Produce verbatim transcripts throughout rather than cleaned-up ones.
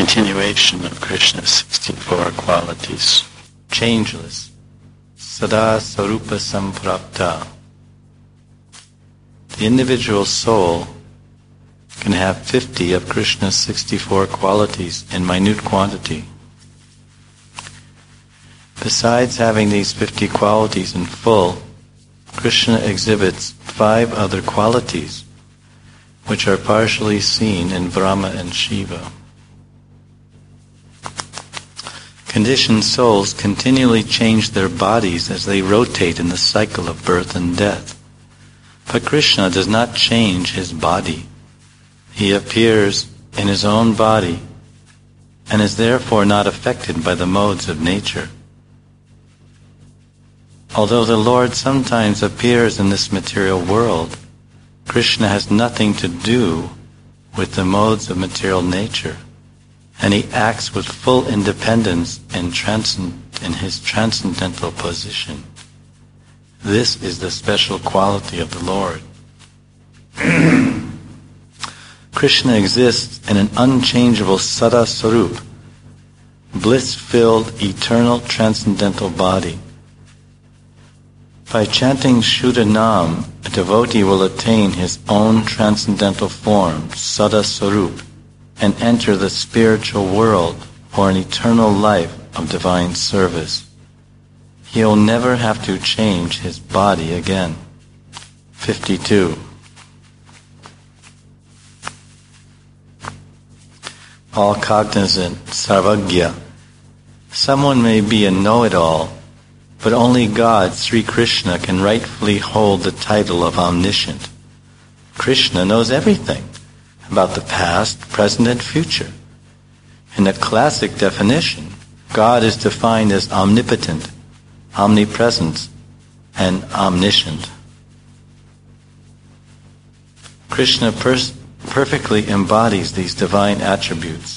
continuation of Krishna's sixty-four qualities. Changeless. Sada Sarupa Samprapta. The individual soul can have fifty of Krishna's sixty-four qualities in minute quantity. Besides having these fifty qualities in full, Krishna exhibits five other qualities which are partially seen in Brahma and Shiva. Conditioned souls continually change their bodies as they rotate in the cycle of birth and death. But Krishna does not change his body. He appears in his own body and is therefore not affected by the modes of nature. Although the Lord sometimes appears in this material world, Krishna has nothing to do with the modes of material nature, and he acts with full independence in, transcend- in his transcendental position. This is the special quality of the Lord. Krishna exists in an unchangeable Sada Sarup, bliss-filled, eternal, transcendental body. By chanting Shuddha Nam, a devotee will attain his own transcendental form, Sada Sarup, and enter the spiritual world for an eternal life of divine service. He'll never have to change his body again. fifty-two. All cognizant, Sarvagya. Someone may be a know-it-all, but only God, Sri Krishna, can rightfully hold the title of omniscient. Krishna knows everything about the past, present, and future. In the classic definition, God is defined as omnipotent, omnipresent, and omniscient. Krishna pers- perfectly embodies these divine attributes.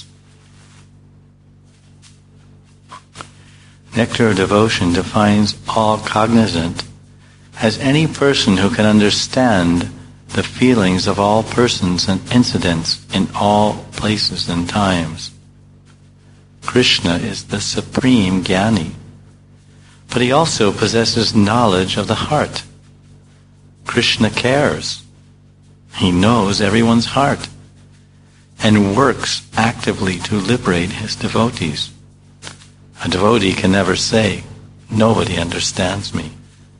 Nectar of Devotion defines all cognizant as any person who can understand the feelings of all persons and incidents in all places and times. Krishna is the supreme Jnani, but he also possesses knowledge of the heart. Krishna cares. He knows everyone's heart and works actively to liberate his devotees. A devotee can never say, "Nobody understands me."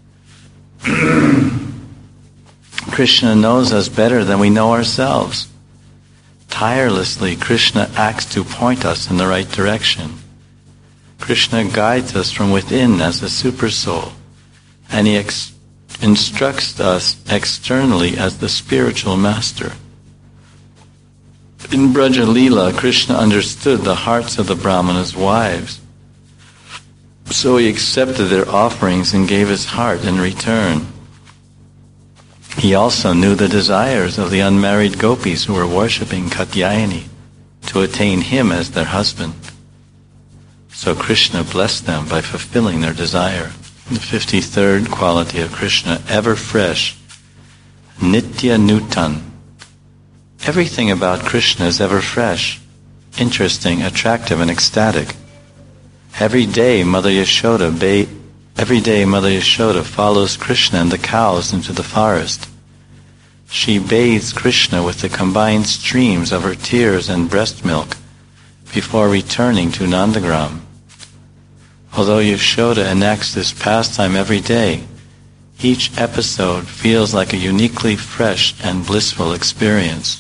Krishna knows us better than we know ourselves. Tirelessly, Krishna acts to point us in the right direction. Krishna guides us from within as the Supersoul, and he ex- instructs us externally as the spiritual master. In Braja Leela, Krishna understood the hearts of the Brahmanas' wives, so he accepted their offerings and gave his heart in return. He also knew the desires of the unmarried gopis who were worshipping Katyayani to attain him as their husband. So Krishna blessed them by fulfilling their desire. The fifty-third quality of Krishna, ever fresh, Nitya Nutan. Everything about Krishna is ever fresh, interesting, attractive, and ecstatic. Every day, Mother Yashoda ba- every day Mother Yashoda follows Krishna and the cows into the forest. She bathes Krishna with the combined streams of her tears and breast milk before returning to Nandagram. Although Yashoda enacts this pastime every day, each episode feels like a uniquely fresh and blissful experience.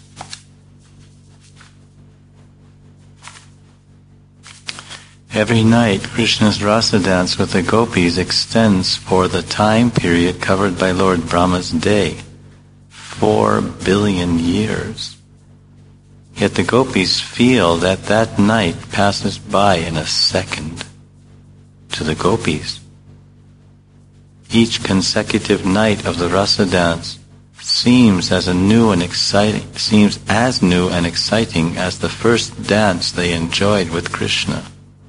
Every night, Krishna's rasa dance with the gopis extends for the time period covered by Lord Brahma's day, four billion years. Yet the gopis feel that that night passes by in a second. To the gopis, each consecutive night of the rasa dance seems as a new and exciting seems as new and exciting as the first dance they enjoyed with Krishna.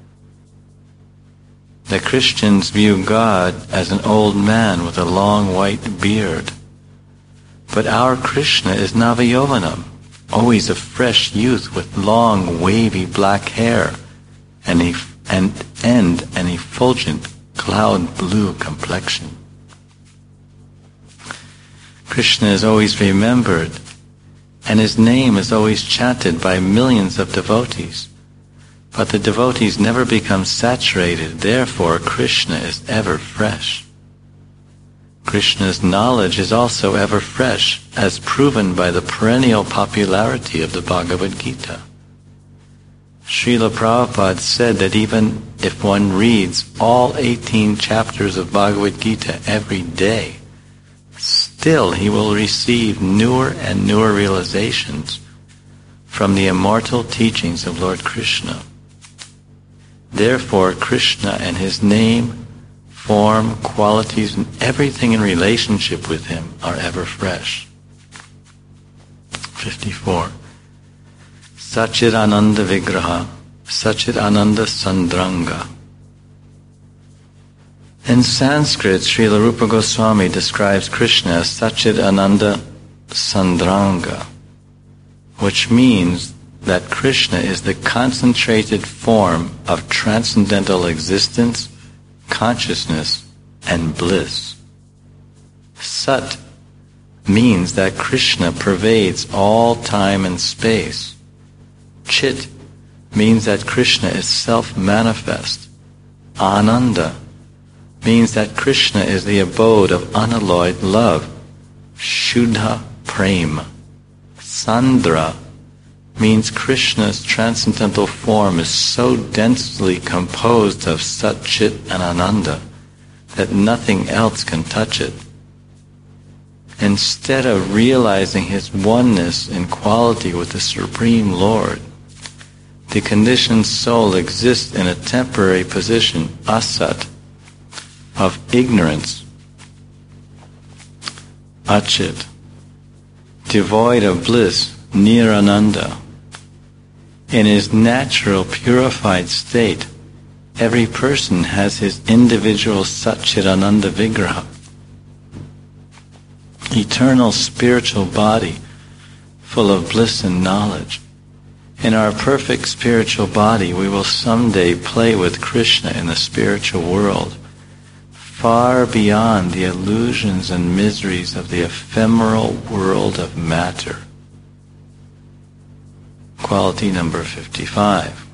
The Christians view God as an old man with a long white beard. But our Krishna is Navayovanam, always a fresh youth with long, wavy black hair and, a, and, and an effulgent cloud blue complexion. Krishna is always remembered, and his name is always chanted by millions of devotees. But the devotees never become saturated, therefore Krishna is ever fresh. Krishna's knowledge is also ever fresh, as proven by the perennial popularity of the Bhagavad Gita. Srila Prabhupada said that even if one reads all eighteen chapters of Bhagavad Gita every day, still he will receive newer and newer realizations from the immortal teachings of Lord Krishna. Therefore, Krishna and his name, form, qualities, and everything in relationship with him are ever fresh. fifty-four. Sachit Ananda Vigraha, Sachit Ananda Sandranga. In Sanskrit, Srila Rupa Goswami describes Krishna as Sachit Ananda Sandranga, which means that Krishna is the concentrated form of transcendental existence, consciousness, and bliss. Sat means that Krishna pervades all time and space. Chit means that Krishna is self-manifest. Ananda means that Krishna is the abode of unalloyed love. Shuddha Prema. Sandra means Krishna's transcendental form is so densely composed of Sat, Chit, and Ananda that nothing else can touch it. Instead of realizing his oneness in quality with the Supreme Lord, the conditioned soul exists in a temporary position, asat, of ignorance, achit, devoid of bliss, nirananda. In his natural purified state, every person has his individual Satchidananda Vigraha, eternal spiritual body full of bliss and knowledge. In our perfect spiritual body, we will someday play with Krishna in the spiritual world, far beyond the illusions and miseries of the ephemeral world of matter. Quality number fifty-five.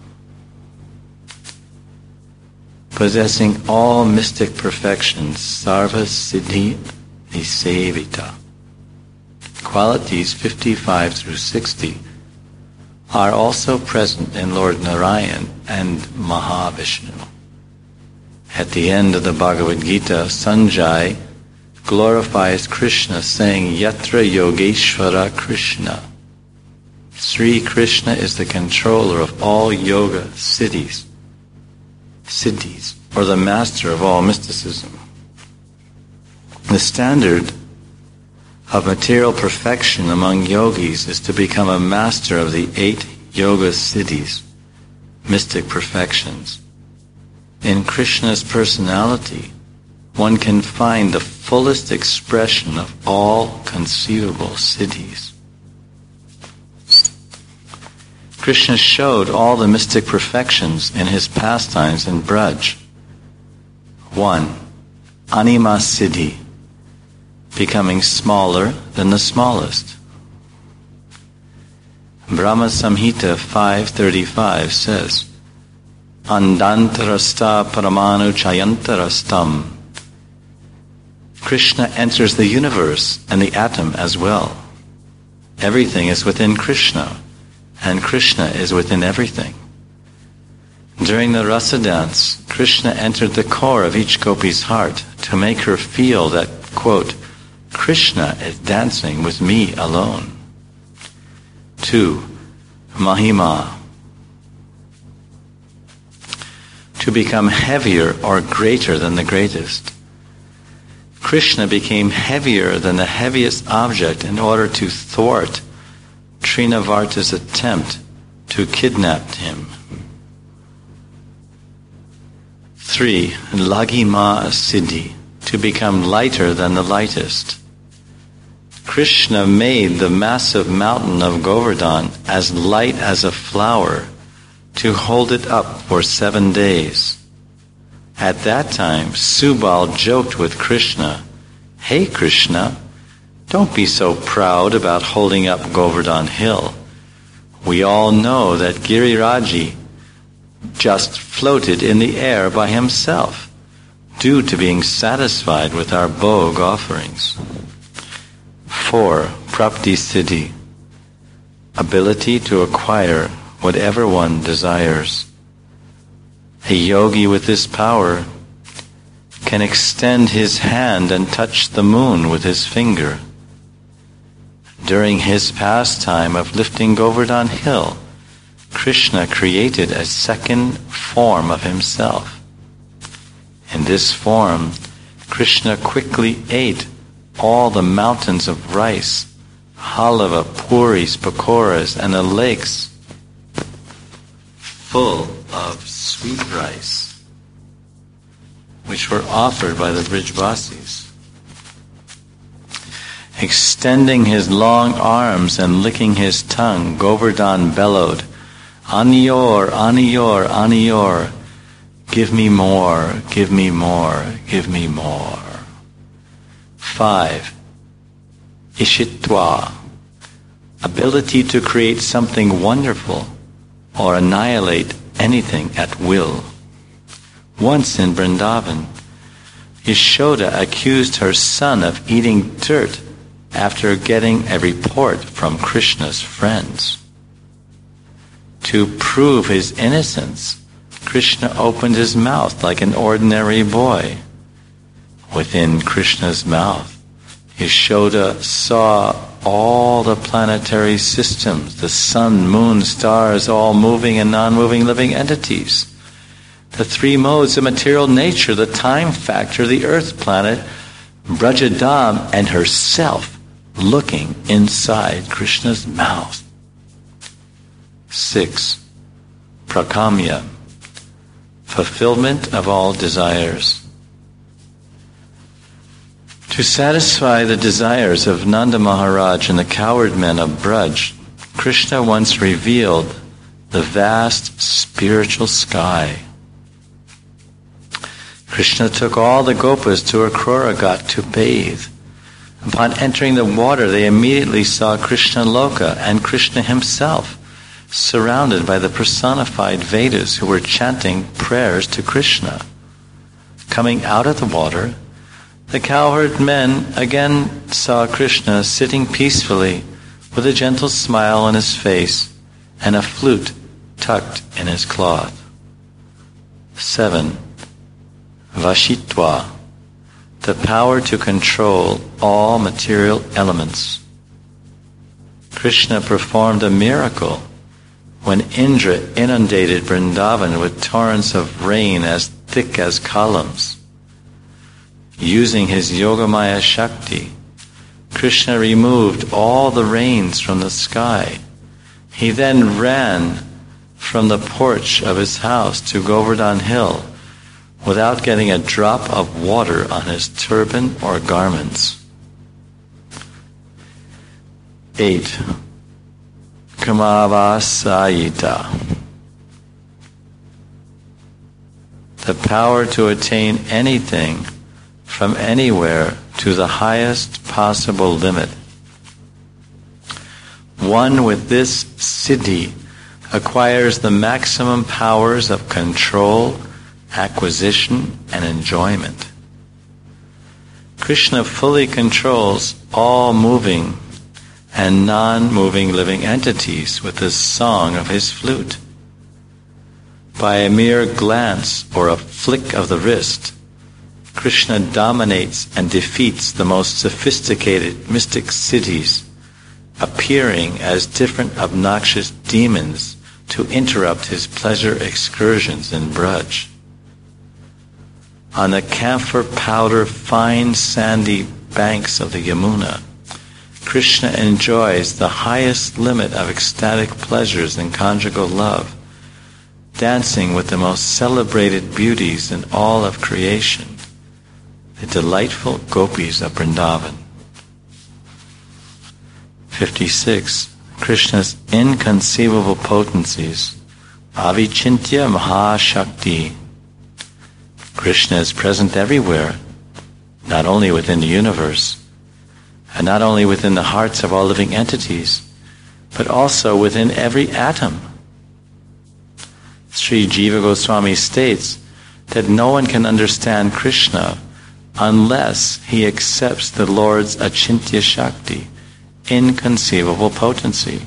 Possessing all mystic perfections, sarva siddhi nisevita. Qualities fifty-five through sixty are also present in Lord Narayan and Mahavishnu. At the end of the Bhagavad Gita, Sanjay glorifies Krishna, saying, Yatra Yogeshwara Krishna. Sri Krishna is the controller of all yoga siddhis, siddhis, or the master of all mysticism. The standard of material perfection among yogis is to become a master of the eight yoga siddhis, mystic perfections. In Krishna's personality, one can find the fullest expression of all conceivable siddhis. Krishna showed all the mystic perfections in his pastimes in Braj. One, Anima Siddhi, becoming smaller than the smallest. Brahma Samhita five thirty-five says, Andantarasta Paramanu Chayantarastam. Krishna enters the universe and the atom as well. Everything is within Krishna, and Krishna is within everything. During the rasa dance, Krishna entered the core of each gopi's heart to make her feel that, quote, Krishna is dancing with me alone. Two, Mahima. To become heavier or greater than the greatest. Krishna became heavier than the heaviest object in order to thwart Trinavarta's attempt to kidnap him. Three, Lagima Siddhi, to become lighter than the lightest. Krishna made the massive mountain of Govardhan as light as a flower to hold it up for seven days. At that time, Subal joked with Krishna, "Hey Krishna, don't be so proud about holding up Govardhan Hill. We all know that Giriraji just floated in the air by himself due to being satisfied with our bhog offerings." Four, Prapti Siddhi, ability to acquire whatever one desires. A yogi with this power can extend his hand and touch the moon with his finger. During his pastime of lifting Govardhan Hill, Krishna created a second form of himself. In this form, Krishna quickly ate all the mountains of rice, halava, puris, pakoras, and the lakes full of sweet rice, which were offered by the Brijvasis. Extending his long arms and licking his tongue, Govardhan bellowed, "Aniyor, Aniyor, Aniyor, give me more, give me more, give me more." Five, Ishitva, ability to create something wonderful or annihilate anything at will. Once in Vrindavan, Yashoda accused her son of eating dirt after getting a report from Krishna's friends. To prove his innocence, Krishna opened his mouth like an ordinary boy. Within Krishna's mouth, Yashoda saw all the planetary systems, the sun, moon, stars, all moving and non-moving living entities, the three modes of material nature, the time factor, the earth planet, Brajadam, and herself looking inside Krishna's mouth. Six, Prakamya, fulfillment of all desires. To satisfy the desires of Nanda Maharaj and the coward men of Braj, Krishna once revealed the vast spiritual sky. Krishna took all the gopas to Akrura Ghat to bathe. Upon entering the water, they immediately saw Krishna Loka and Krishna himself, surrounded by the personified Vedas who were chanting prayers to Krishna. Coming out of the water, the cowherd men again saw Krishna sitting peacefully with a gentle smile on his face and a flute tucked in his cloth. Seven, Vashitva, the power to control all material elements. Krishna performed a miracle when Indra inundated Vrindavan with torrents of rain as thick as columns. Using his Yogamaya Shakti, Krishna removed all the rains from the sky. He then ran from the porch of his house to Govardhan Hill without getting a drop of water on his turban or garments. Eight, Kamavasayita, the power to attain anything from anywhere to the highest possible limit. One with this siddhi acquires the maximum powers of control, acquisition, and enjoyment. Krishna fully controls all moving and non-moving living entities with the song of his flute. By a mere glance or a flick of the wrist, Krishna dominates and defeats the most sophisticated mystic siddhis, appearing as different obnoxious demons to interrupt his pleasure excursions in Braj. On the camphor powder fine sandy banks of the Yamuna, Krishna enjoys the highest limit of ecstatic pleasures in conjugal love, dancing with the most celebrated beauties in all of creation, the delightful gopis of Vrindavan. fifty-six. Krishna's inconceivable potencies. Avichintya Mahashakti. Krishna is present everywhere, not only within the universe, and not only within the hearts of all living entities, but also within every atom. Sri Jiva Goswami states that no one can understand Krishna unless he accepts the Lord's Achintya Shakti, inconceivable potency.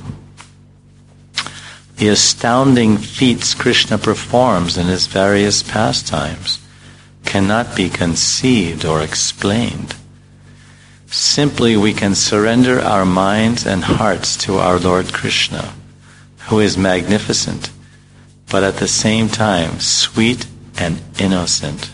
The astounding feats Krishna performs in his various pastimes cannot be conceived or explained. Simply we can surrender our minds and hearts to our Lord Krishna, who is magnificent, but at the same time sweet and innocent.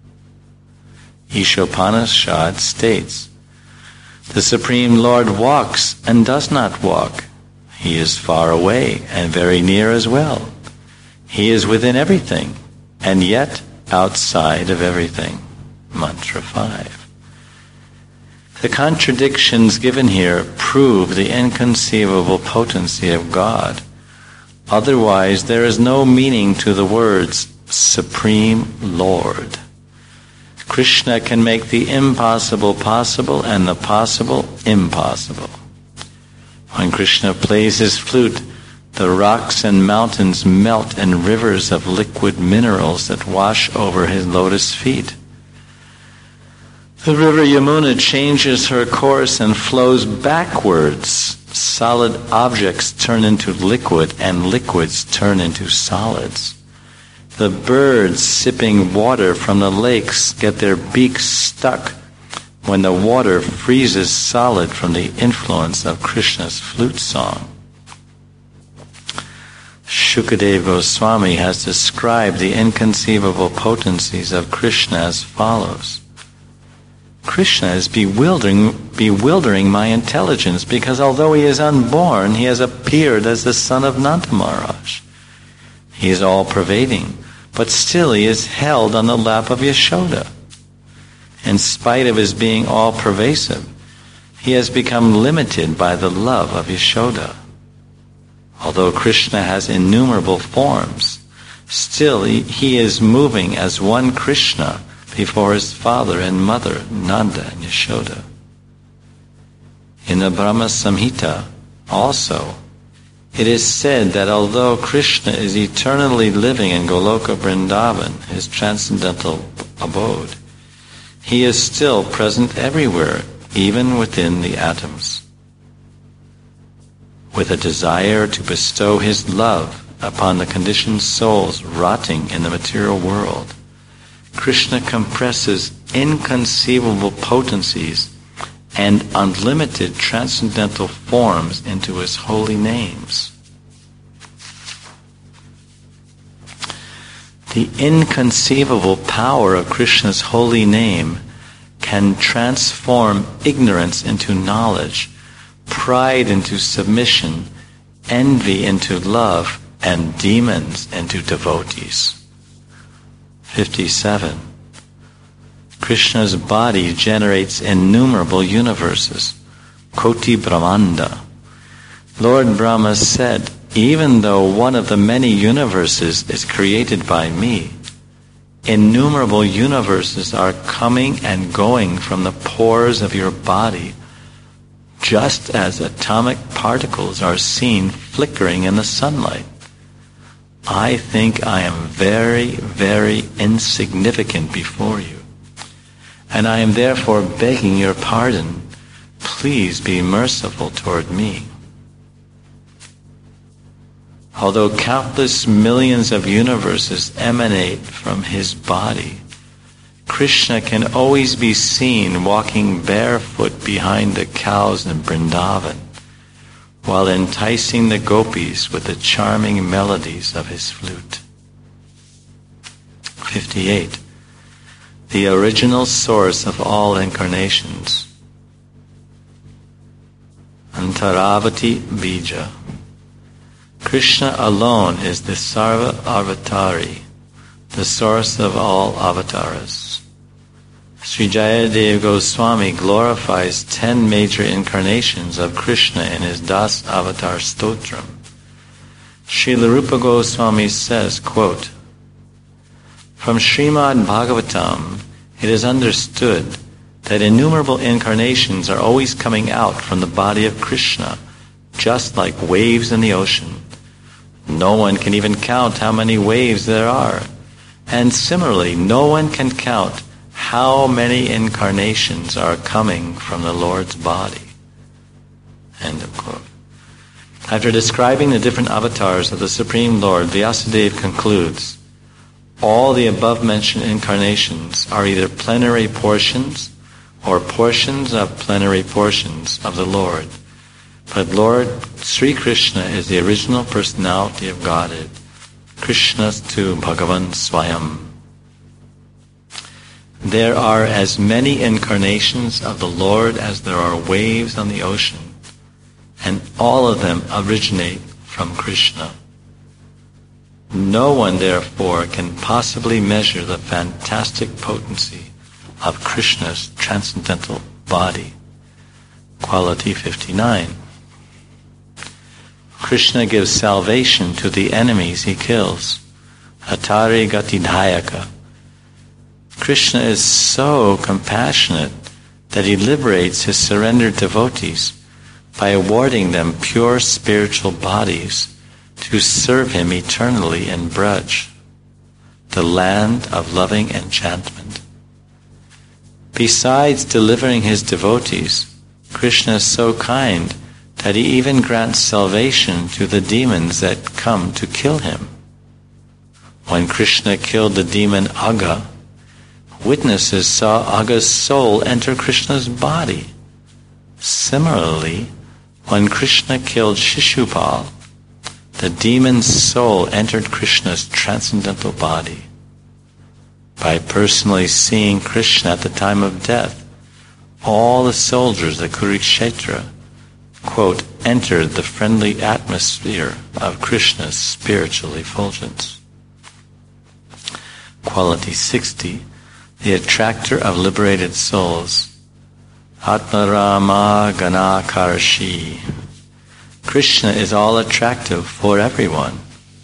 Ishopanishad states, the Supreme Lord walks and does not walk. He is far away and very near as well. He is within everything and yet outside of everything. Mantra five. The contradictions given here prove the inconceivable potency of God. Otherwise, there is no meaning to the words Supreme Lord. Krishna can make the impossible possible and the possible impossible. When Krishna plays his flute, the rocks and mountains melt in rivers of liquid minerals that wash over his lotus feet. The river Yamuna changes her course and flows backwards. Solid objects turn into liquid and liquids turn into solids. The birds sipping water from the lakes get their beaks stuck when the water freezes solid from the influence of Krishna's flute song. Shukadeva Goswami has described the inconceivable potencies of Krishna as follows. Krishna is bewildering, bewildering my intelligence because although he is unborn, he has appeared as the son of Nanda Maharaj. He is all-pervading, but still he is held on the lap of Yashoda. In spite of his being all-pervasive, he has become limited by the love of Yashoda. Although Krishna has innumerable forms, still he, he is moving as one Krishna before his father and mother, Nanda and Yashoda. In the Brahma Samhita, also, it is said that although Krishna is eternally living in Goloka Vrindavan, his transcendental abode, he is still present everywhere, even within the atoms. With a desire to bestow his love upon the conditioned souls rotting in the material world, Krishna compresses inconceivable potencies and unlimited transcendental forms into his holy names. The inconceivable power of Krishna's holy name can transform ignorance into knowledge, pride into submission, envy into love, and demons into devotees. fifty-seven. Krishna's body generates innumerable universes, Koti Brahmanda. Lord Brahma said, even though one of the many universes is created by me, innumerable universes are coming and going from the pores of your body, just as atomic particles are seen flickering in the sunlight. I think I am very, very insignificant before you, and I am therefore begging your pardon. Please be merciful toward me. Although countless millions of universes emanate from his body, Krishna can always be seen walking barefoot behind the cows in Vrindavan, while enticing the gopis with the charming melodies of his flute. fifty-eight. The original source of all incarnations. Antaravati Bija. Krishna alone is the Sarva Avatari, the source of all avatars. Sri Jayadev Goswami glorifies ten major incarnations of Krishna in his Das Avatar Stotram. Srila Rupa Goswami says, quote, "From Srimad Bhagavatam, it is understood that innumerable incarnations are always coming out from the body of Krishna, just like waves in the ocean. No one can even count how many waves there are. And similarly, no one can count how many incarnations are coming from the Lord's body." End of quote. After describing the different avatars of the Supreme Lord, Vyasadeva concludes, all the above-mentioned incarnations are either plenary portions or portions of plenary portions of the Lord. But Lord Sri Krishna is the original personality of Godhead. Krishnastu Bhagavan Swayam. There are as many incarnations of the Lord as there are waves on the ocean, and all of them originate from Krishna. No one, therefore, can possibly measure the fantastic potency of Krishna's transcendental body. Quality fifty-nine. Krishna gives salvation to the enemies he kills. Hatari Gatidhayaka. Krishna is so compassionate that he liberates his surrendered devotees by awarding them pure spiritual bodies to serve him eternally in Braj, the land of loving enchantment. Besides delivering his devotees, Krishna is so kind that he even grants salvation to the demons that come to kill him. When Krishna killed the demon Agha, witnesses saw Agha's soul enter Krishna's body. Similarly, when Krishna killed Shishupal, the demon's soul entered Krishna's transcendental body. By personally seeing Krishna at the time of death, all the soldiers at Kurukshetra, quote, entered the friendly atmosphere of Krishna's spiritual effulgence. Quality sixty, the attractor of liberated souls. Atmarama Ganakarshi. Krishna is all attractive for everyone.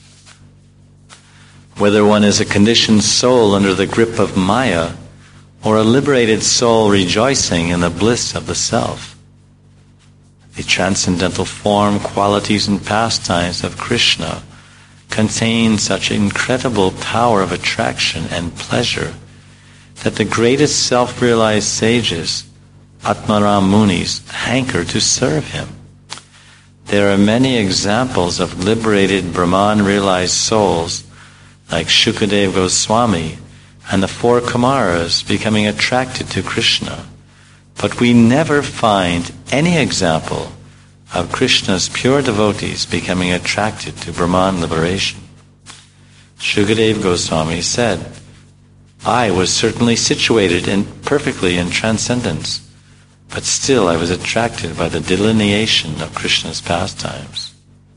Whether one is a conditioned soul under the grip of Maya, or a liberated soul rejoicing in the bliss of the self. The transcendental form, qualities, and pastimes of Krishna contain such incredible power of attraction and pleasure that the greatest self-realized sages, Atmaram Munis, hanker to serve him. There are many examples of liberated Brahman-realized souls like Shukadeva Goswami and the four Kumaras becoming attracted to Krishna. But we never find any example of Krishna's pure devotees becoming attracted to Brahman liberation. Shukadeva Goswami said, I was certainly situated in perfectly in transcendence, but still I was attracted by the delineation of Krishna's pastimes.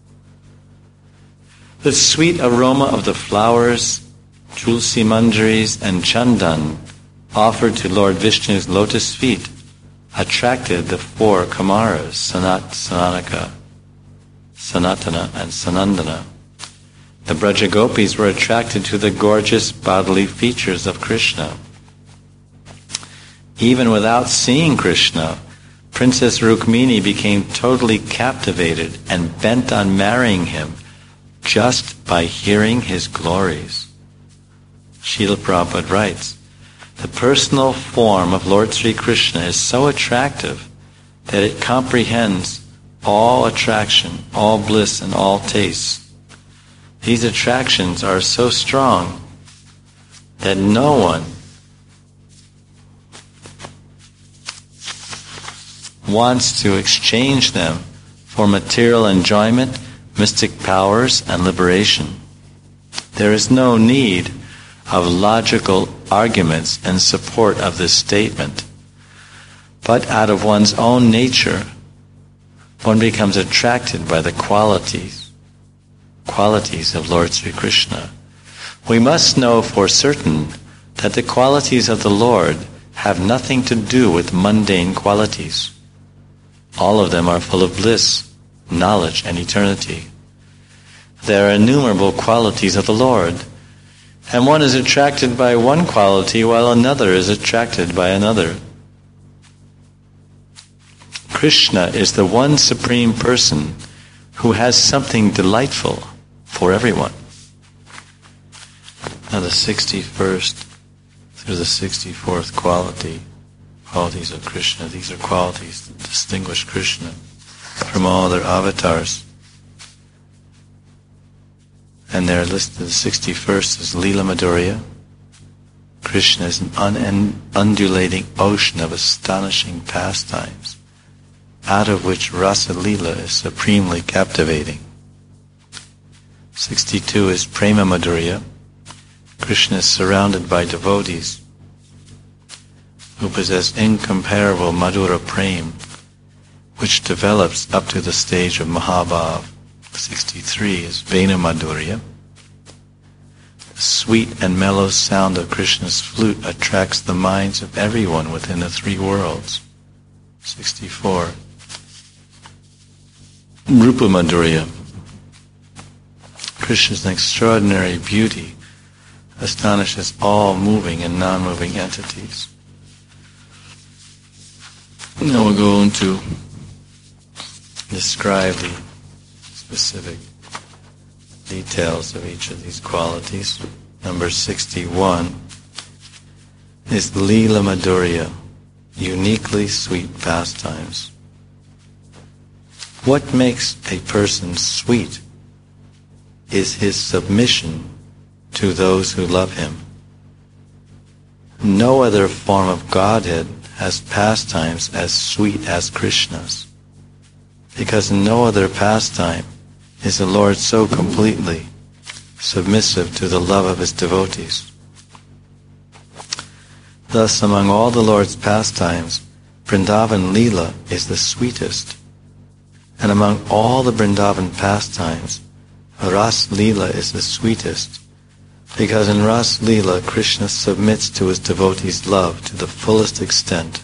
The sweet aroma of the flowers, tulsi manjaris, and chandan offered to Lord Vishnu's lotus feet attracted the four Kumaras, Sanat, Sananaka, Sanatana, and Sanandana. The Braja Gopis were attracted to the gorgeous bodily features of Krishna. Even without seeing Krishna, Princess Rukmini became totally captivated and bent on marrying him just by hearing his glories. Srila Prabhupada writes, the personal form of Lord Sri Krishna is so attractive that it comprehends all attraction, all bliss, and all tastes. These attractions are so strong that no one wants to exchange them for material enjoyment, mystic powers, and liberation. There is no need of logical arguments in support of this statement. But out of one's own nature, one becomes attracted by the qualities, qualities of Lord Sri Krishna. We must know for certain that the qualities of the Lord have nothing to do with mundane qualities. All of them are full of bliss, knowledge, and eternity. There are innumerable qualities of the Lord, and one is attracted by one quality while another is attracted by another. Krishna is the one supreme person who has something delightful for everyone. Now the sixty-first through the sixty-fourth quality, qualities of Krishna, these are qualities that distinguish Krishna from all other avatars. And they're listed, the sixty-first is Lila Madhurya. Krishna is an un- undulating ocean of astonishing pastimes, out of which Rasa Lila is supremely captivating. sixty-two is Prema Madhurya. Krishna is surrounded by devotees who possess incomparable Madhura Prem, which develops up to the stage of Mahabhav. sixty-three is Vena Madhurya. The sweet and mellow sound of Krishna's flute attracts the minds of everyone within the three worlds. sixty-four. Rupa Madhurya. Krishna's extraordinary beauty astonishes all moving and non-moving entities. Now we'll go on to describe the specific details of each of these qualities. Number sixty-one is Lila Madhurya, uniquely sweet pastimes. What makes a person sweet is his submission to those who love him. No other form of Godhead has pastimes as sweet as Krishna's, because in no other pastime is the Lord so completely submissive to the love of his devotees. Thus, among all the Lord's pastimes, Vrindavan Leela is the sweetest, and among all the Vrindavan pastimes, Ras Leela is the sweetest, because in Ras Leela, Krishna submits to his devotees' love to the fullest extent.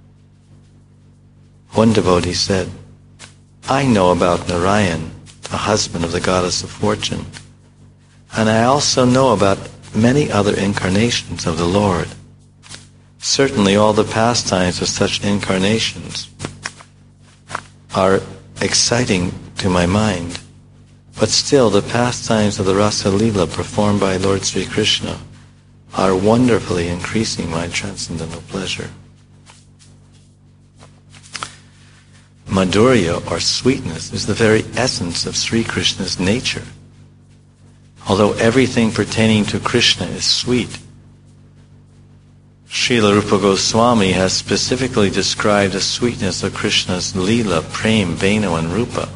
One devotee said, I know about Narayan, the husband of the goddess of fortune, and I also know about many other incarnations of the Lord. Certainly all the pastimes of such incarnations are exciting to my mind, but still the pastimes of the Rasa Leela performed by Lord Sri Krishna are wonderfully increasing my transcendental pleasure. Madhurya, or sweetness, is the very essence of Sri Krishna's nature. Although everything pertaining to Krishna is sweet, Srila Rupa Goswami has specifically described the sweetness of Krishna's Leela, Prem, Venu, and Rupa.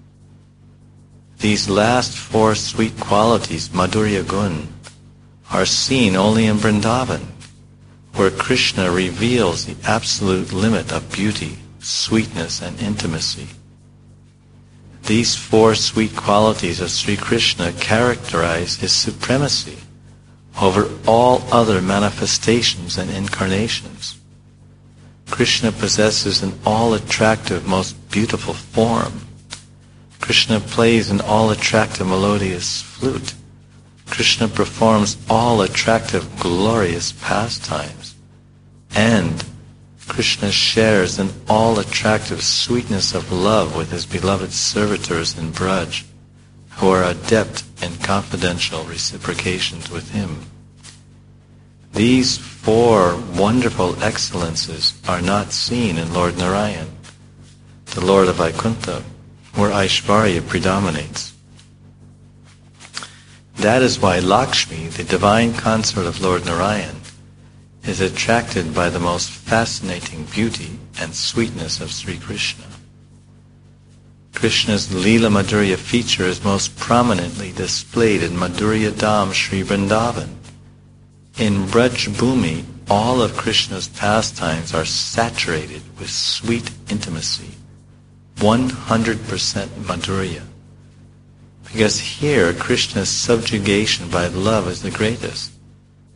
These last four sweet qualities, Madhurya Gun, are seen only in Vrindavan, where Krishna reveals the absolute limit of beauty, sweetness, and intimacy. These four sweet qualities of Sri Krishna characterize his supremacy over all other manifestations and incarnations. Krishna possesses an all-attractive, most beautiful form. Krishna plays an all-attractive, melodious flute. Krishna performs all-attractive, glorious pastimes. And Krishna shares an all-attractive sweetness of love with his beloved servitors in Braj, who are adept in confidential reciprocations with him. These four wonderful excellences are not seen in Lord Narayan, the Lord of Vaikuntha, where Aishvarya predominates. That is why Lakshmi, the divine consort of Lord Narayan, is attracted by the most fascinating beauty and sweetness of Sri Krishna. Krishna's Leela Madhurya feature is most prominently displayed in Madhurya Dham Sri Vrindavan. In Braj Bhumi, all of Krishna's pastimes are saturated with sweet intimacy, one hundred percent Madhurya. Because here, Krishna's subjugation by love is the greatest.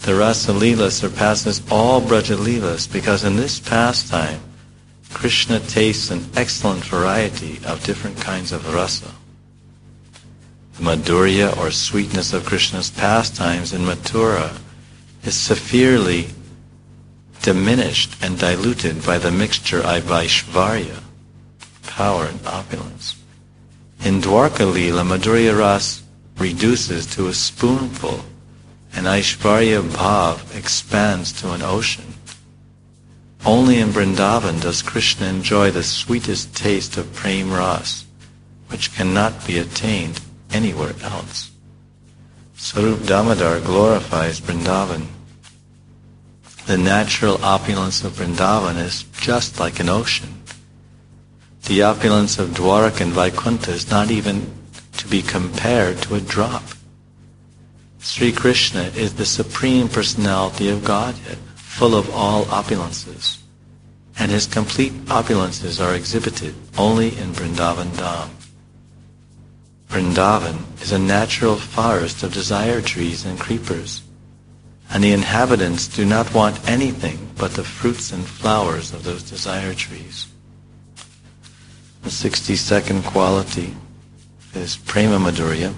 The Rasa Leela surpasses all Braja Leelas because in this pastime, Krishna tastes an excellent variety of different kinds of rasa. The madhurya or sweetness of Krishna's pastimes in Mathura is severely diminished and diluted by the mixture of Vaishvarya, power and opulence. In Dwarka Leela, Madhurya Ras reduces to a spoonful, and Aishvarya Bhav expands to an ocean. Only in Vrindavan does Krishna enjoy the sweetest taste of Prem Ras, which cannot be attained anywhere else. Sarup Damodar glorifies Vrindavan. The natural opulence of Vrindavan is just like an ocean. The opulence of Dwaraka and Vaikuntha is not even to be compared to a drop. Sri Krishna is the Supreme Personality of Godhead, full of all opulences, and his complete opulences are exhibited only in Vrindavan Dham. Vrindavan is a natural forest of desire trees and creepers, and the inhabitants do not want anything but the fruits and flowers of those desire trees. The sixty-second quality is Prema Madhurya.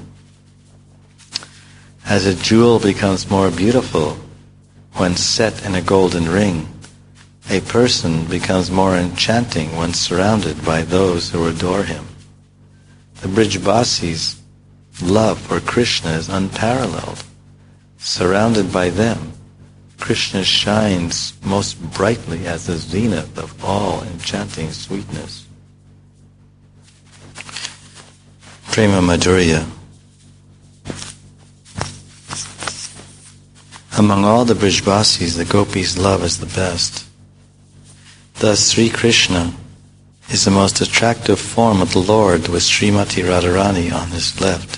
As a jewel becomes more beautiful when set in a golden ring, a person becomes more enchanting when surrounded by those who adore him. The Brijbasis' love for Krishna is unparalleled. Surrounded by them, Krishna shines most brightly as the zenith of all enchanting sweetness. Prema Madhurya. Among all the Brijbasis, the gopis' love is the best. Thus, Sri Krishna is the most attractive form of the Lord, with Srimati Radharani on his left.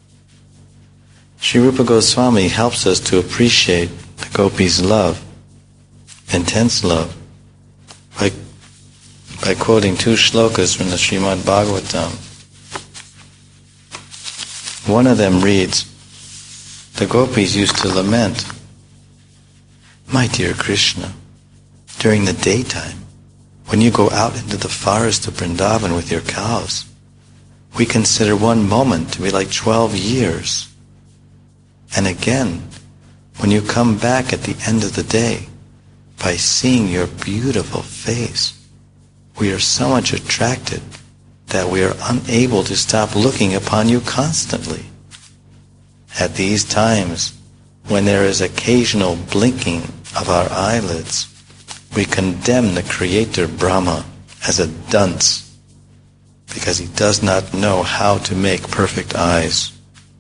Sri Rupa Goswami helps us to appreciate the gopis' love, intense love, by, by quoting two shlokas from the Srimad Bhagavatam. One of them reads, the gopis used to lament, "My dear Krishna, during the daytime, when you go out into the forest of Vrindavan with your cows, we consider one moment to be like twelve years. And again, when you come back at the end of the day, by seeing your beautiful face, we are so much attracted that we are unable to stop looking upon you constantly. At these times, when there is occasional blinking of our eyelids, we condemn the Creator Brahma as a dunce, because he does not know how to make perfect eyes."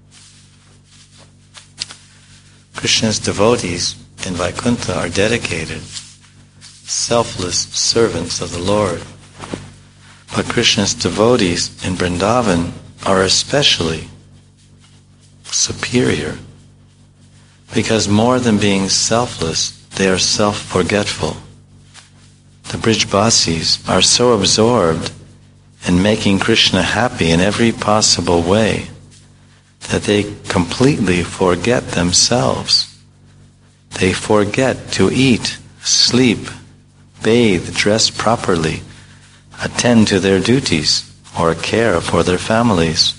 Krishna's devotees in Vaikuntha are dedicated, selfless servants of the Lord. But Krishna's devotees in Vrindavan are especially superior, because more than being selfless, they are self-forgetful. The Brijbasis are so absorbed in making Krishna happy in every possible way that they completely forget themselves. They forget to eat, sleep, bathe, dress properly, attend to their duties, or care for their families.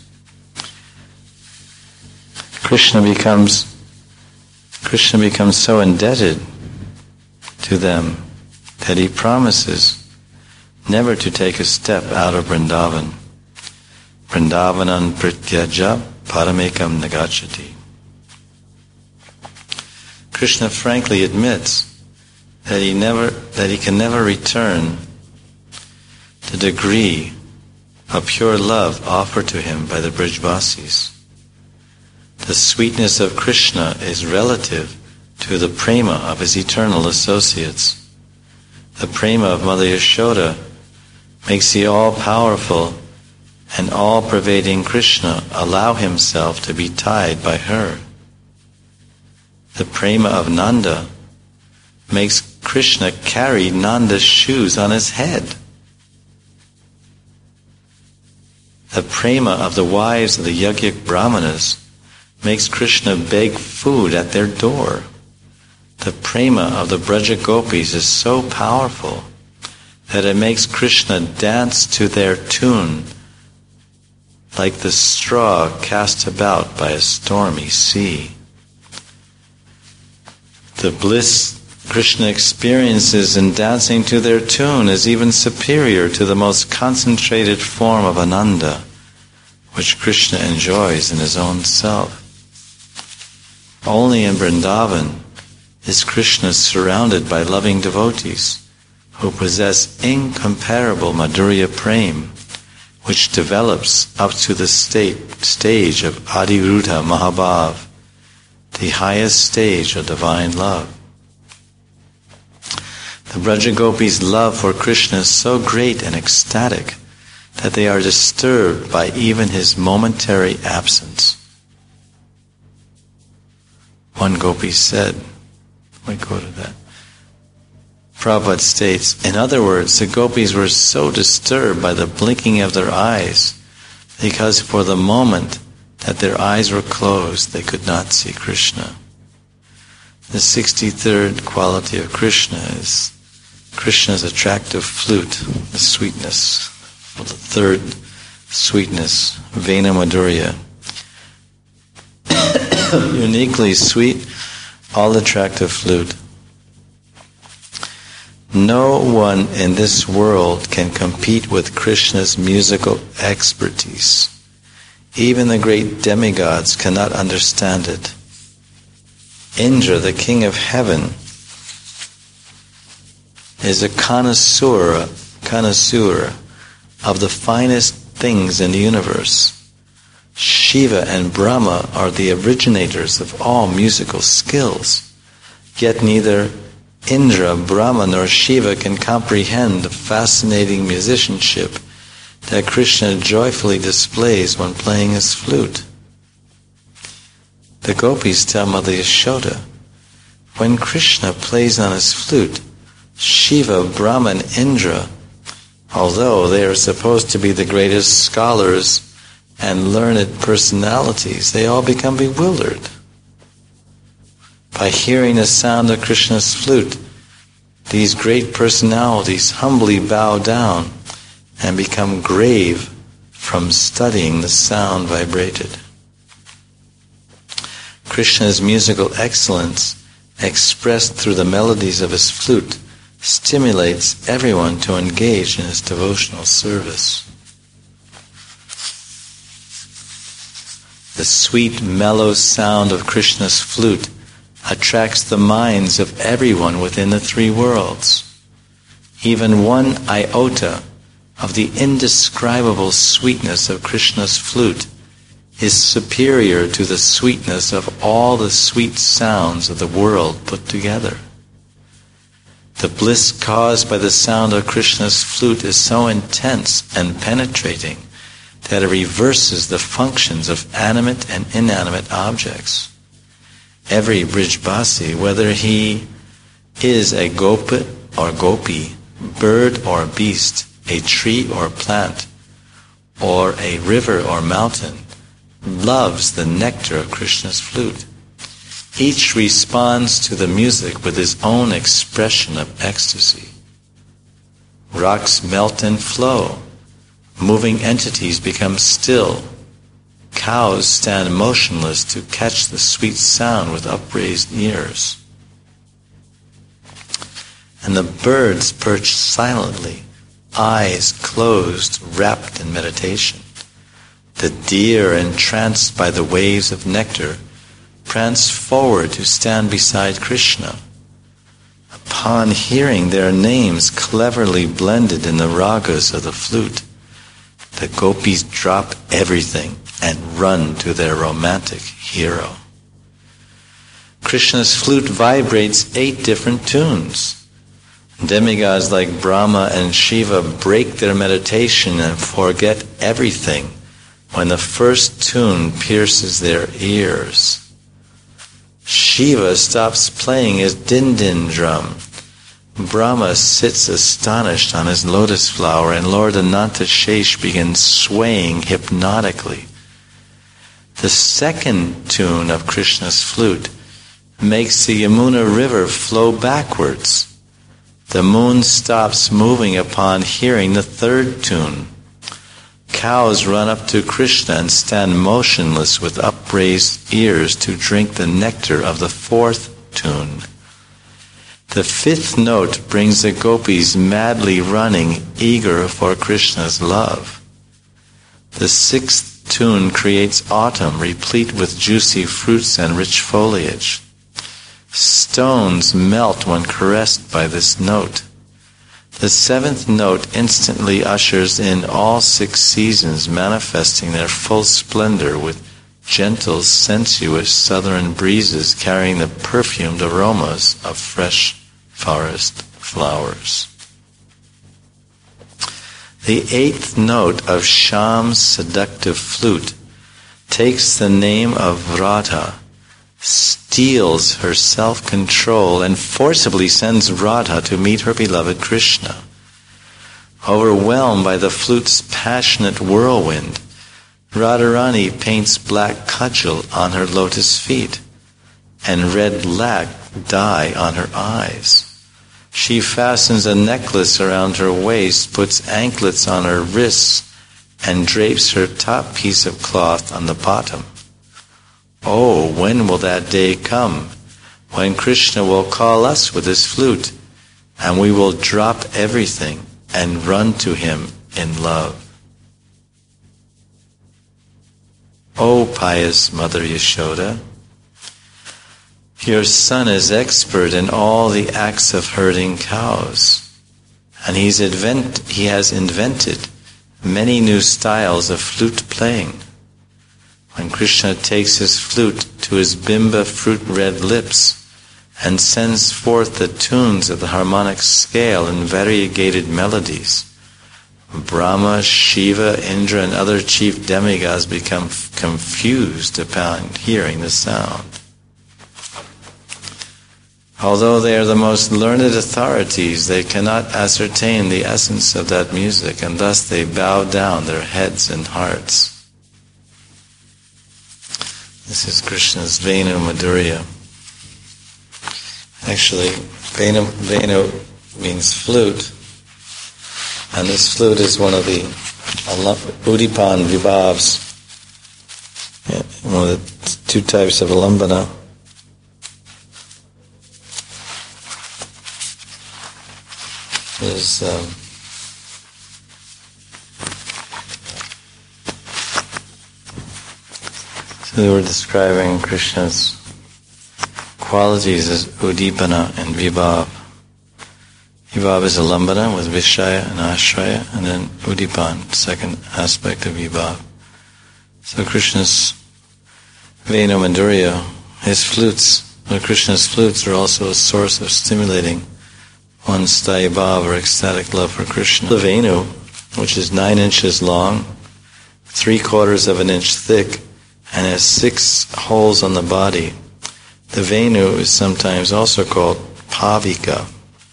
Krishna becomes Krishna becomes so indebted to them that he promises never to take a step out of Vrindavan. Vrindavanam prityaja paramekam nagachati. Krishna frankly admits that he never that he can never return the degree of pure love offered to him by the Brijbasis. The sweetness of Krishna is relative to the prema of his eternal associates. The prema of Mother Yashoda makes the all-powerful and all-pervading Krishna allow himself to be tied by her. The prema of Nanda makes Krishna carry Nanda's shoes on his head. The prema of the wives of the Yajnik Brahmanas makes Krishna beg food at their door. The prema of the Braja Gopis is so powerful that it makes Krishna dance to their tune like the straw cast about by a stormy sea. The bliss Krishna experiences in dancing to their tune is even superior to the most concentrated form of Ananda, which Krishna enjoys in his own self. Only in Vrindavan is Krishna surrounded by loving devotees who possess incomparable Madhurya Prem, which develops up to the state, stage of Adiruddha Mahabhav, the highest stage of divine love. The Braja Gopis' love for Krishna is so great and ecstatic that they are disturbed by even his momentary absence. One gopi said, we go to that. Prabhupada states, in other words, the gopis were so disturbed by the blinking of their eyes because for the moment that their eyes were closed, they could not see Krishna. The sixty-third quality of Krishna is Krishna's attractive flute, the sweetness, or the third sweetness, Vena Madhurya. Uniquely sweet, all-attractive flute. No one in this world can compete with Krishna's musical expertise. Even the great demigods cannot understand it. Indra, the king of heaven, is a connoisseur, connoisseur of the finest things in the universe. Shiva and Brahma are the originators of all musical skills. Yet neither Indra, Brahma, nor Shiva can comprehend the fascinating musicianship that Krishna joyfully displays when playing his flute. The gopis tell Mother Yashoda, when Krishna plays on his flute, Shiva, Brahma, and Indra, although they are supposed to be the greatest scholars and learned personalities, they all become bewildered. By hearing the sound of Krishna's flute, these great personalities humbly bow down and become grave from studying the sound vibrated. Krishna's musical excellence, expressed through the melodies of his flute, stimulates everyone to engage in his devotional service. The sweet, mellow sound of Krishna's flute attracts the minds of everyone within the three worlds. Even one iota of the indescribable sweetness of Krishna's flute is superior to the sweetness of all the sweet sounds of the world put together. The bliss caused by the sound of Krishna's flute is so intense and penetrating that it reverses the functions of animate and inanimate objects. Every Brijbasi, whether he is a gopa or gopi, bird or beast, a tree or plant, or a river or mountain, loves the nectar of Krishna's flute. Each responds to the music with his own expression of ecstasy. Rocks melt and flow. Moving entities become still. Cows stand motionless to catch the sweet sound with upraised ears. And the birds perch silently, eyes closed, wrapped in meditation. The deer, entranced by the waves of nectar, prance forward to stand beside Krishna. Upon hearing their names cleverly blended in the ragas of the flute, the gopis drop everything and run to their romantic hero. Krishna's flute vibrates eight different tunes. Demigods like Brahma and Shiva break their meditation and forget everything when the first tune pierces their ears. Shiva stops playing his din-din drum. Brahma sits astonished on his lotus flower, and Lord Ananta Shesh begins swaying hypnotically. The second tune of Krishna's flute makes the Yamuna river flow backwards. The moon stops moving upon hearing the third tune. Cows run up to Krishna and stand motionless with upraised ears to drink the nectar of the fourth tune. The fifth note brings the gopis madly running, eager for Krishna's love. The sixth tune creates autumn, replete with juicy fruits and rich foliage. Stones melt when caressed by this note. The seventh note instantly ushers in all six seasons, manifesting their full splendor with gentle, sensuous southern breezes carrying the perfumed aromas of fresh forest flowers. The eighth note of Shyam's seductive flute takes the name of Radha, steals her self-control, and forcibly sends Radha to meet her beloved Krishna. Overwhelmed by the flute's passionate whirlwind, Radharani paints black kajal on her lotus feet and red lac dye on her eyes. She fastens a necklace around her waist, puts anklets on her wrists, and drapes her top piece of cloth on the bottom. Oh, when will that day come when Krishna will call us with his flute, and we will drop everything and run to him in love? O pious Mother Yashoda, your son is expert in all the acts of herding cows, and he's invent, he has invented many new styles of flute playing. When Krishna takes his flute to his bimba fruit-red lips and sends forth the tunes of the harmonic scale in variegated melodies, Brahma, Shiva, Indra, and other chief demigods become f- confused upon hearing the sound. Although they are the most learned authorities, they cannot ascertain the essence of that music, and thus they bow down their heads and hearts. This is Krishna's Venu Madhurya. Actually, Venu, Venu means flute, and this flute is one of the Udipan Vibhavs, one of the two types of alambana. There's um, so they were describing Krishna's qualities as Udipana and Vibhav. Vibhav is alambana with Vishaya and Ashraya, and then Udipan, second aspect of Vibhav. So Krishna's Venu Madhurya, his flutes, or Krishna's flutes, are also a source of stimulating one's sthayi-bhav, or ecstatic love for Krishna. The Venu, which is nine inches long, three quarters of an inch thick, and has six holes on the body. The Venu is sometimes also called Pavika.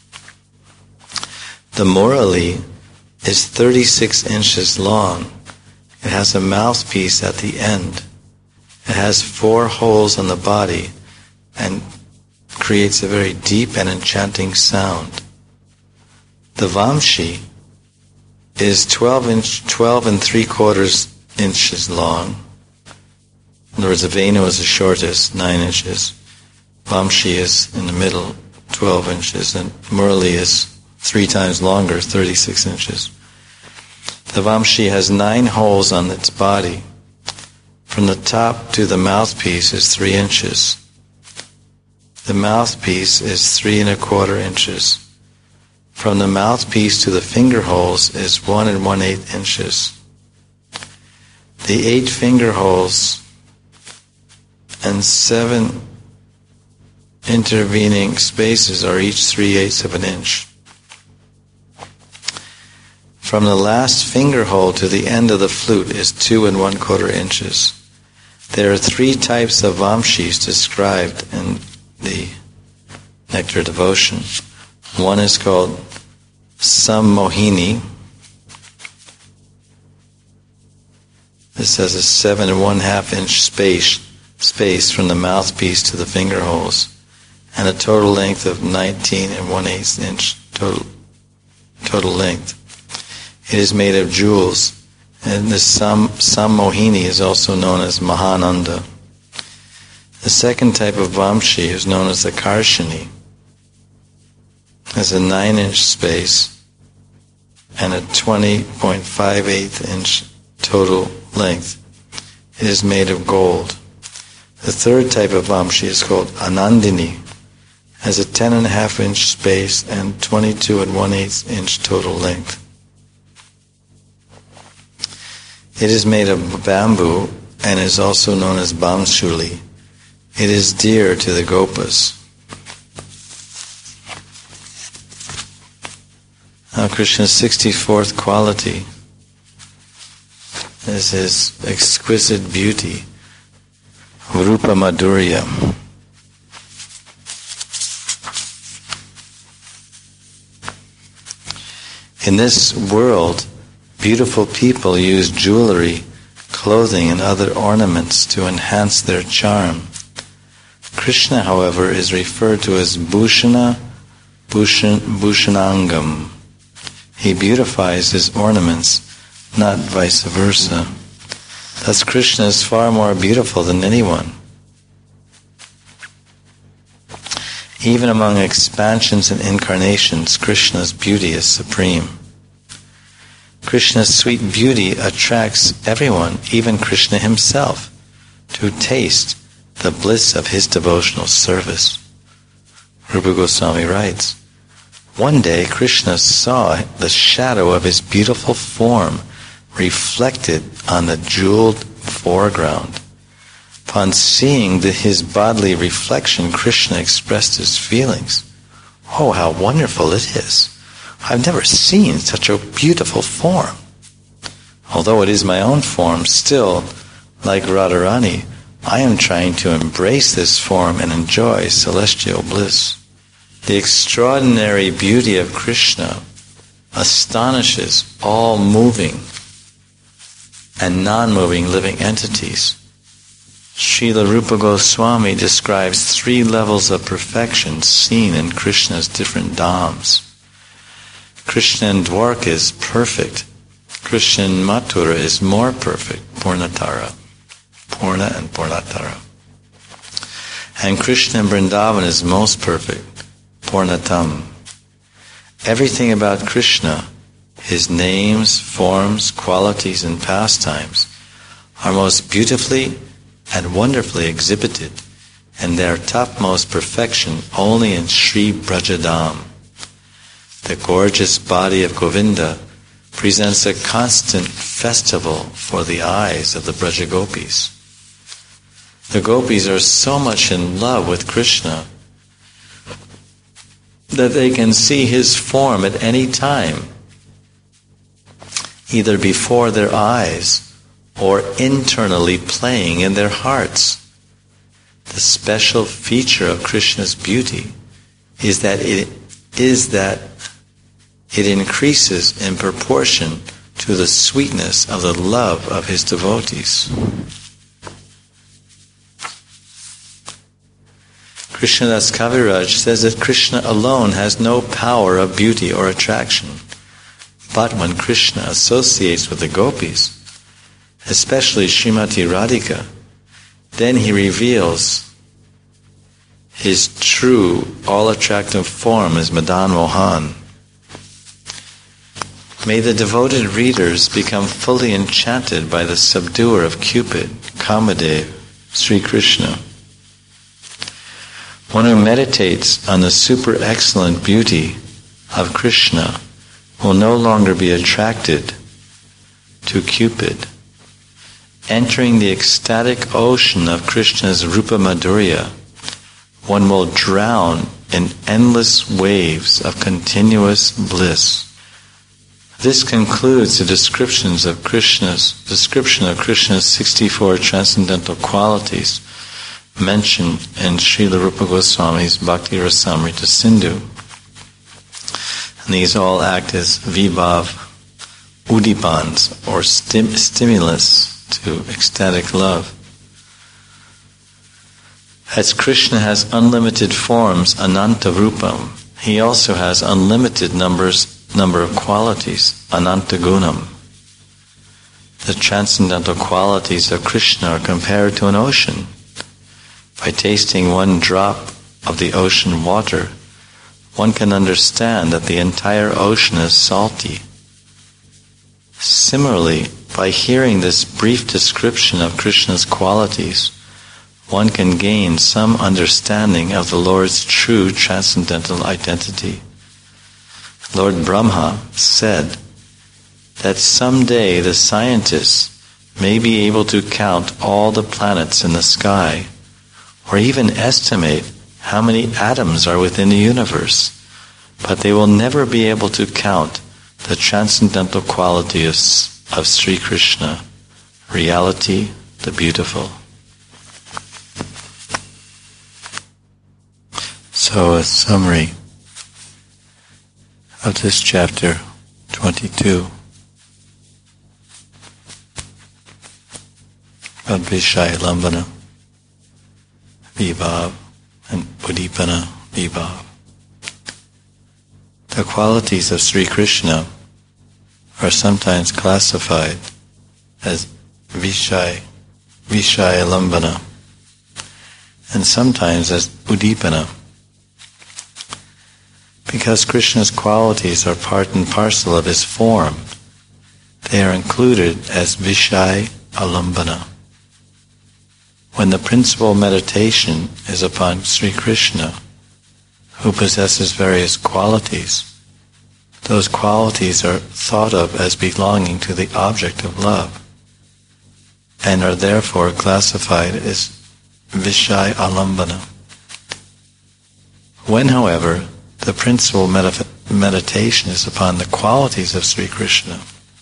The Murali is thirty-six inches long. It has a mouthpiece at the end. It has four holes on the body and creates a very deep and enchanting sound. The Vamshi is twelve inch, twelve and three quarters inches long. In other words, the Venu is the shortest, nine inches. Vamshi is in the middle, twelve inches, and Murali is three times longer, thirty-six inches. The Vamshi has nine holes on its body. From the top to the mouthpiece is three inches. The mouthpiece is three and a quarter inches. From the mouthpiece to the finger holes is one and one-eighth inches. The eight finger holes and seven intervening spaces are each three-eighths of an inch. From the last finger hole to the end of the flute is two and one-quarter inches. There are three types of Vamshis described in the Nectar Devotion. One is called Sammohini. This has a seven and one-half inch space space from the mouthpiece to the finger holes. and a total length of nineteen and one-eighth inch total, total length. It is made of jewels, and the Sam, Sammohini is also known as Mahananda. The second type of Vamshi is known as the Karshini. Has a nine-inch space and a twenty point five eight inch total length. It is made of gold. The third type of Vamshi is called Anandini. Has a ten and a half inch space and twenty-two and one-eighth inch total length. It is made of bamboo and is also known as Bamshuli. It is dear to the Gopas. Now Krishna's sixty-fourth quality is his exquisite beauty, Rupa Madhurya. In this world, beautiful people use jewelry, clothing, and other ornaments to enhance their charm. Krishna, however, is referred to as Bhushana, Bhushan, Bhushanangam. He beautifies his ornaments, not vice versa. Thus Krishna is far more beautiful than anyone. Even among expansions and incarnations, Krishna's beauty is supreme. Krishna's sweet beauty attracts everyone, even Krishna himself, to taste the bliss of his devotional service. Rupa Goswami writes, one day Krishna saw the shadow of his beautiful form reflected on the jeweled foreground. Upon seeing the, his bodily reflection, Krishna expressed his feelings. Oh, how wonderful it is! I've never seen such a beautiful form. Although it is my own form, still, like Radharani, I am trying to embrace this form and enjoy celestial bliss. The extraordinary beauty of Krishna astonishes all moving and non-moving living entities. Srila Rupa Goswami describes three levels of perfection seen in Krishna's different dhams. Krishna in Dwarka is perfect. Krishna in Mathura is more perfect, Purnatara. Purna and Purnatara. And Krishna in Vrindavan is most perfect, Purnatam. Everything about Krishna, his names, forms, qualities, and pastimes, are most beautifully and wonderfully exhibited, and their topmost perfection only in Sri Brajadam. The gorgeous body of Govinda presents a constant festival for the eyes of the Brajagopis. The gopis are so much in love with Krishna that they can see his form at any time, either before their eyes or internally playing in their hearts. The special feature of Krishna's beauty is that it is that it increases in proportion to the sweetness of the love of his devotees. Krishnadas Kaviraj says that Krishna alone has no power of beauty or attraction. But when Krishna associates with the gopis, especially Srimati Radhika, then he reveals his true, all-attractive form as Madan Mohan. May the devoted readers become fully enchanted by the subduer of Cupid, Kamadev, Sri Krishna. One who meditates on the super excellent beauty of Krishna will no longer be attracted to Cupid. Entering the ecstatic ocean of Krishna's Rupa Madhurya, one will drown in endless waves of continuous bliss. This concludes the descriptions of Krishna's description of Krishna's sixty-four transcendental qualities mentioned in Srila Rupa Goswami's Bhakti Rasamrita Sindhu. And these all act as vibhav udipans, or stim- stimulus to ecstatic love. As Krishna has unlimited forms, Ananta Rupam, he also has unlimited numbers, number of qualities, Ananta Gunam. The transcendental qualities of Krishna are compared to an ocean. By tasting one drop of the ocean water, one can understand that the entire ocean is salty. Similarly, by hearing this brief description of Krishna's qualities, one can gain some understanding of the Lord's true transcendental identity. Lord Brahma said that someday the scientists may be able to count all the planets in the sky, or even estimate how many atoms are within the universe, but they will never be able to count the transcendental quality of, of Sri Krishna, reality, the beautiful. So a summary of this chapter twenty-two about Vishaya Lambana, Vibhav, and Udipana Vibhav. The qualities of Sri Krishna are sometimes classified as Vishaya, Vishaya Lambana, and sometimes as Udipana. Because Krishna's qualities are part and parcel of his form, they are included as Vishaya Alambana. When the principal meditation is upon Sri Krishna, who possesses various qualities, those qualities are thought of as belonging to the object of love, and are therefore classified as Vishaya Alambana. When, however, the principal medif- meditation is upon the qualities of Sri Krishna,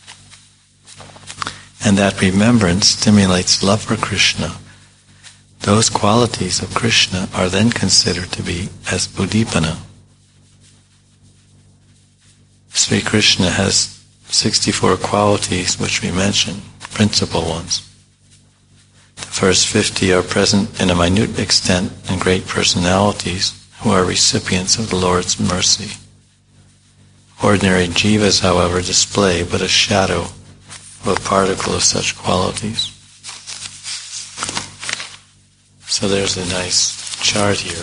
and that remembrance stimulates love for Krishna, those qualities of Krishna are then considered to be as Udipana. Sri Krishna has sixty-four qualities which we mentioned, principal ones. The first fifty are present in a minute extent in great personalities who are recipients of the Lord's mercy. Ordinary jivas, however, display but a shadow of a particle of such qualities. So there's a nice chart here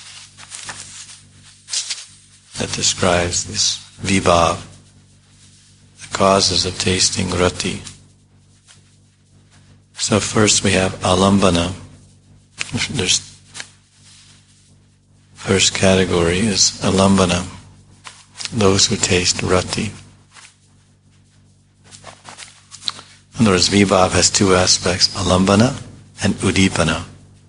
that describes this vibhav, the causes of tasting rati. So first we have alambana. There's first category is alambana, those who taste rati. In other words, vibhav has two aspects, alambana and udipana.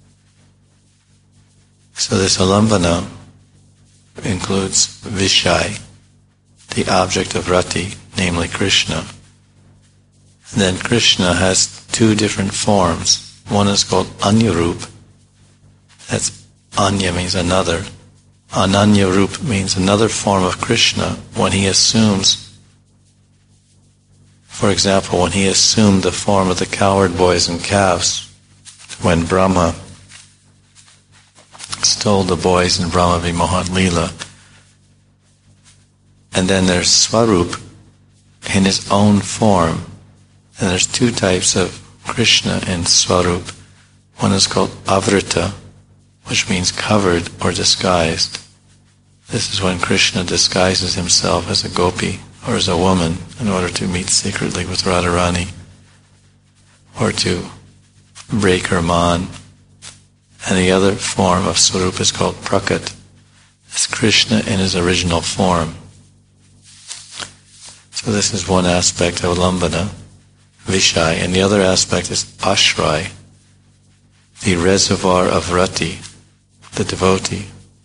So this alambana includes Vishai, the object of rati, namely Krishna. And then Krishna has two different forms. One is called Anyarup. That's Anya means another. Ananya Rup means another form of Krishna when he assumes, for example, when he assumed the form of the cowherd boys and calves, when Brahma stole the boys in Brahma Vimohan Lila. And then there's Swarup in his own form. And there's two types of Krishna in Swarup. One is called Avrita, which means covered or disguised. This is when Krishna disguises himself as a gopi or as a woman in order to meet secretly with Radharani or to break her man. And the other form of Swarup is called Prakat. It's Krishna in his original form. So this is one aspect of Lambana, Vishai, and the other aspect is Ashray, the reservoir of Rati, the devotee.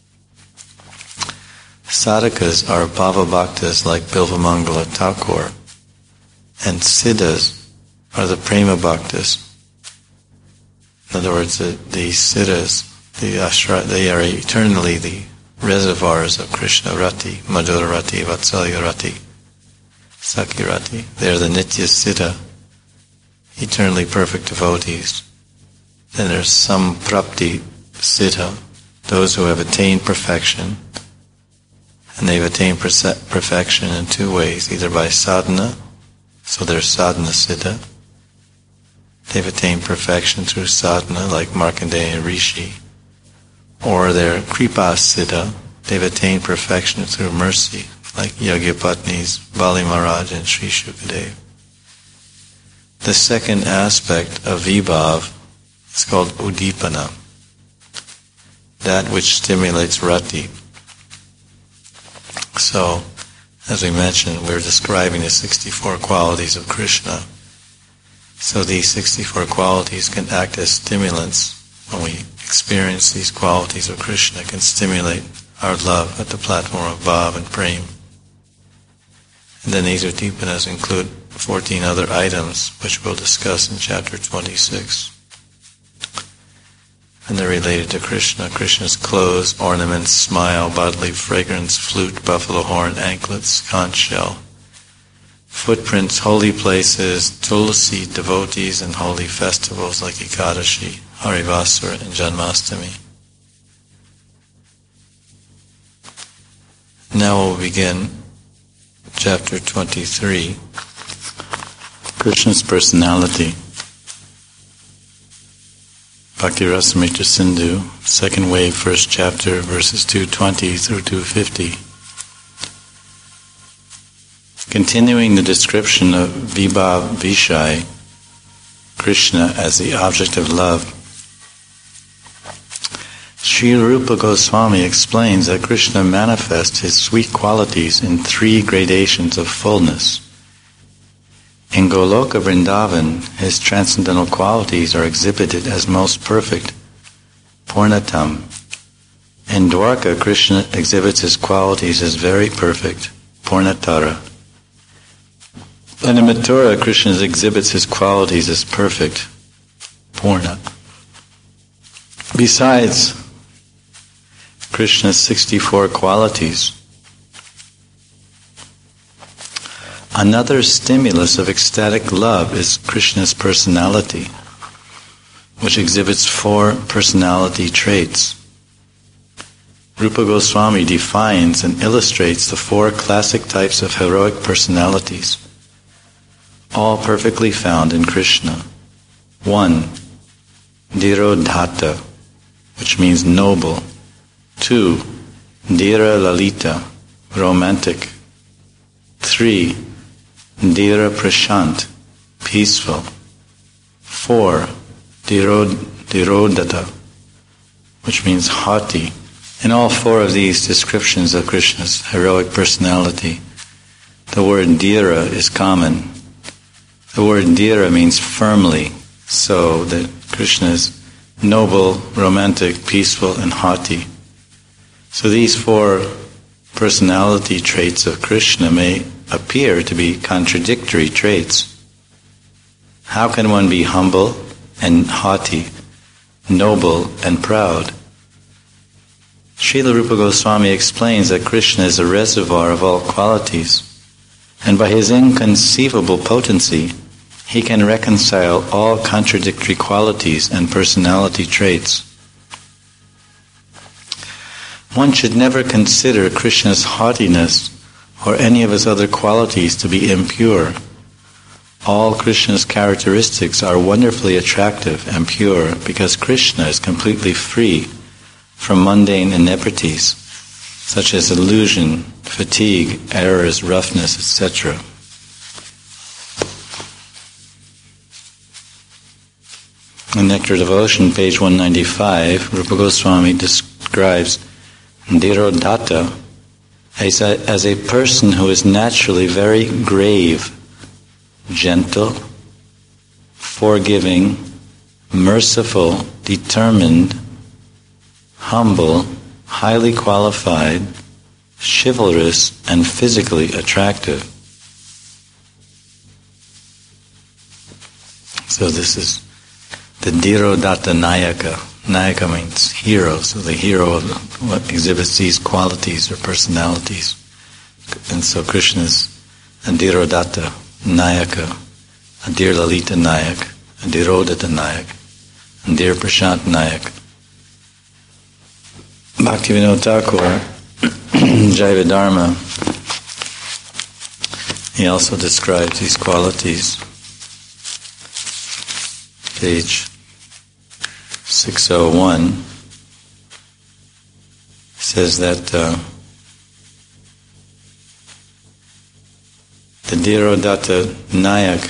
Sadhakas are Bhava Bhaktas like Bilvamangala Thakur, and Siddhas are the Prema Bhaktas. In other words, the, the Siddhas, the Ashra, they are eternally the reservoirs of Krishna Rati, Madhura Rati, Vatsalya Rati, Sakhi Rati. They are the Nitya Siddha, eternally perfect devotees. Then there's some Prapti Siddha, those who have attained perfection. And they've attained perfection in two ways, either by sadhana, so they're sadhana siddha. They've attained perfection through sadhana, like Markandeya Rishi. Or they're kripa siddha, they've attained perfection through mercy, like Yagyapatni's Bali Maharaj and Sri Shukadev. The second aspect of vibhav is called udipana, that which stimulates rati. So, as we mentioned, we're describing the sixty-four qualities of Krishna. So these sixty-four qualities can act as stimulants. When we experience these qualities of Krishna, can stimulate our love at the platform of bhav and prem. And then these udipanas include fourteen other items, which we'll discuss in chapter twenty-six. And they're related to Krishna. Krishna's clothes, ornaments, smile, bodily fragrance, flute, buffalo horn, anklets, conch shell, footprints, holy places, tulsi, devotees, and holy festivals like Ekadashi, Harivasara, and Janmashtami. Now we'll begin chapter twenty-three, Krishna's personality. Bhakti Rasamrita Sindhu, second wave, first chapter, verses two twenty through two fifty. Continuing the description of Vibhav Vishai, Krishna as the object of love, Sri Rupa Goswami explains that Krishna manifests his sweet qualities in three gradations of fullness. In Goloka Vrindavan, his transcendental qualities are exhibited as most perfect, Purnatam. In Dwarka, Krishna exhibits his qualities as very perfect, Purnatara. And in Mathura, Krishna exhibits his qualities as perfect, Purna. Besides Krishna's sixty-four qualities, another stimulus of ecstatic love is Krishna's personality, which exhibits four personality traits. Rupa Goswami defines and illustrates the four classic types of heroic personalities, all perfectly found in Krishna. One, Dhirodhata, which means noble. Two, Dhira Lalita, romantic. Three, Dhira Prashant, peaceful. Four, Dhirod, Dhirodhata, which means haughty. In all four of these descriptions of Krishna's heroic personality, the word Dhira is common. The word Dhira means firmly, so that Krishna is noble, romantic, peaceful, and haughty. So these four personality traits of Krishna may appear to be contradictory traits. How can one be humble and haughty, noble and proud? Srila Rupa Goswami explains that Krishna is a reservoir of all qualities, and by his inconceivable potency, he can reconcile all contradictory qualities and personality traits. One should never consider Krishna's haughtiness or any of his other qualities to be impure. All Krishna's characteristics are wonderfully attractive and pure because Krishna is completely free from mundane inebrities, such as illusion, fatigue, errors, roughness, et cetera. In Nectar Devotion, page one ninety-five, Rupa Goswami describes Dhirodhata as a, as a person who is naturally very grave, gentle, forgiving, merciful, determined, humble, highly qualified, chivalrous, and physically attractive. So this is the Dhirodhata Nayaka. Nayaka means hero, so the hero of what exhibits these qualities or personalities. And so Krishna is a Dhirodhata Nayaka, a Dhir Lalita Nayak, a Dhirodhata Nayak, a Dhir Prashant Nayak. Bhaktivinoda Thakur, Jaiva-dharma, he also describes these qualities. Page six oh one says that uh, the Dhirodatta Nayak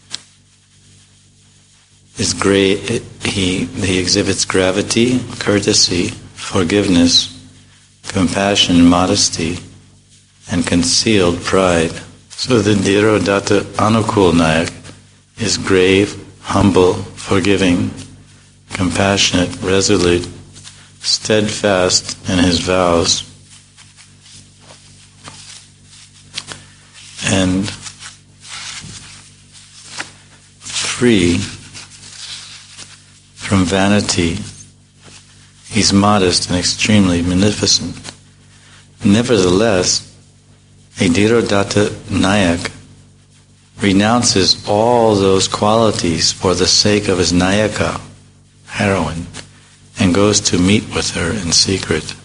is great. He he exhibits gravity, courtesy, forgiveness, compassion, modesty, and concealed pride. So the Dhirodatta Anukul Nayak is grave, humble, forgiving, compassionate, resolute, steadfast in his vows, and free from vanity. He's modest and extremely magnificent. Nevertheless, a Dhirodatta Nayak renounces all those qualities for the sake of his Nayaka, heroine, and goes to meet with her in secret.